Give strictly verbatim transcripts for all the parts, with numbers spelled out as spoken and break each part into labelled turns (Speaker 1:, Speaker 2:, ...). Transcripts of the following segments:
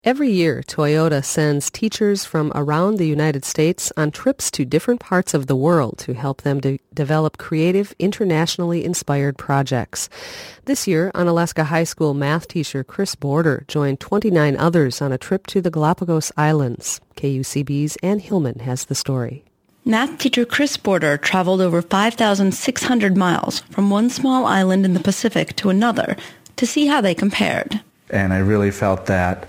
Speaker 1: Every year, Toyota sends teachers from around the United States on trips to different parts of the world to help them de- develop creative, internationally inspired projects. This year, Unalaska High School math teacher Chris Border joined twenty-nine others on a trip to the Galapagos Islands. K U C B's Ann Hillman has the story.
Speaker 2: Math teacher Chris Border traveled over five thousand six hundred miles from one small island in the Pacific to another to see how they compared.
Speaker 3: And I really felt that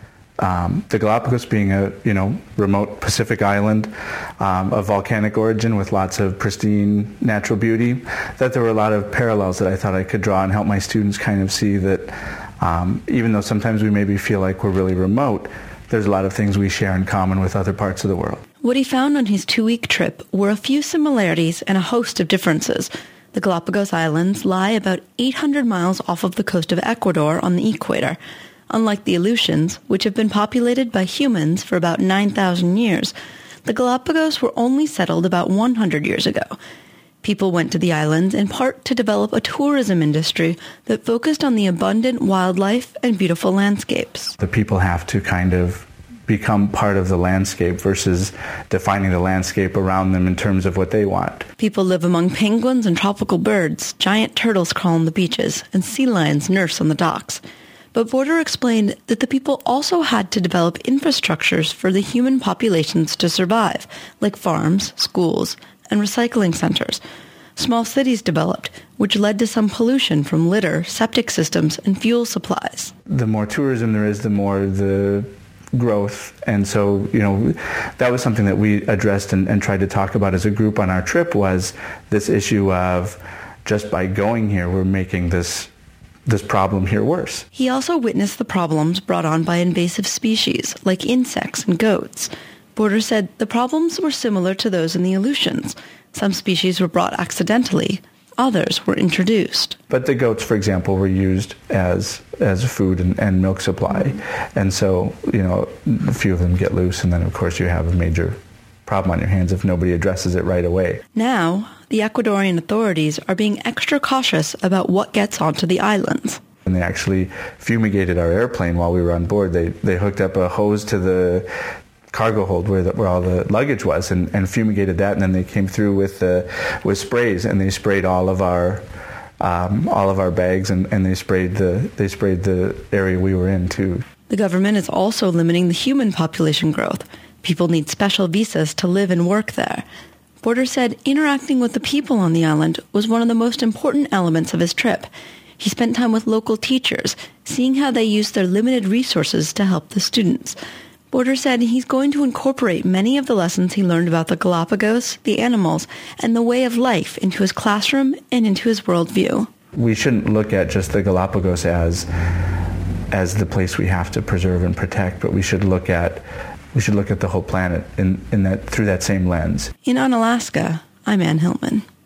Speaker 3: Um, the Galapagos being a, you know, remote Pacific island um, of volcanic origin with lots of pristine natural beauty, that there were a lot of parallels that I thought I could draw and help my students kind of see that um, even though sometimes we maybe feel like we're really remote, there's a lot of things we share in common with other parts of the world.
Speaker 2: What he found on his two-week trip were a few similarities and a host of differences. The Galapagos Islands lie about eight hundred miles off of the coast of Ecuador on the equator. Unlike the Aleutians, which have been populated by humans for about nine thousand years, the Galapagos were only settled about one hundred years ago. People went to the islands in part to develop a tourism industry that focused on the abundant wildlife and beautiful landscapes.
Speaker 3: The people have to kind of become part of the landscape versus defining the landscape around them in terms of what they want.
Speaker 2: People live among penguins and tropical birds, giant turtles crawl on the beaches, and sea lions nurse on the docks. But Border explained that the people also had to develop infrastructures for the human populations to survive, like farms, schools, and recycling centers. Small cities developed, which led to some pollution from litter, septic systems, and fuel supplies.
Speaker 3: The more tourism there is, the more the growth. And so, you know, that was something that we addressed and, and tried to talk about as a group on our trip, was this issue of just by going here, we're making this this problem here worse.
Speaker 2: He also witnessed the problems brought on by invasive species, like insects and goats. Border said the problems were similar to those in the Aleutians. Some species were brought accidentally, others were introduced.
Speaker 3: But the goats, for example, were used as as food and, and milk supply. And so, you know, a few of them get loose, and then, of course, you have a major problem on your hands if nobody addresses it right away.
Speaker 2: Now, the Ecuadorian authorities are being extra cautious about what gets onto the islands.
Speaker 3: And they actually fumigated our airplane while we were on board. They they hooked up a hose to the cargo hold where the, where all the luggage was, and, and fumigated that. And then they came through with uh, with sprays, and they sprayed all of our um, all of our bags, and, and they sprayed the they sprayed the area we were in too.
Speaker 2: The government is also limiting the human population growth. People need special visas to live and work there. Border said interacting with the people on the island was one of the most important elements of his trip. He spent time with local teachers, seeing how they use their limited resources to help the students. Border said he's going to incorporate many of the lessons he learned about the Galapagos, the animals, and the way of life into his classroom and into his worldview.
Speaker 3: We shouldn't look at just the Galapagos as as the place we have to preserve and protect, but we should look at We should look at the whole planet in, in that through that same lens.
Speaker 2: In Unalaska, I'm Ann Hillman.